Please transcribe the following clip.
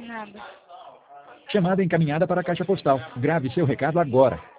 Nada. Chamada encaminhada para a caixa postal. Grave seu recado agora.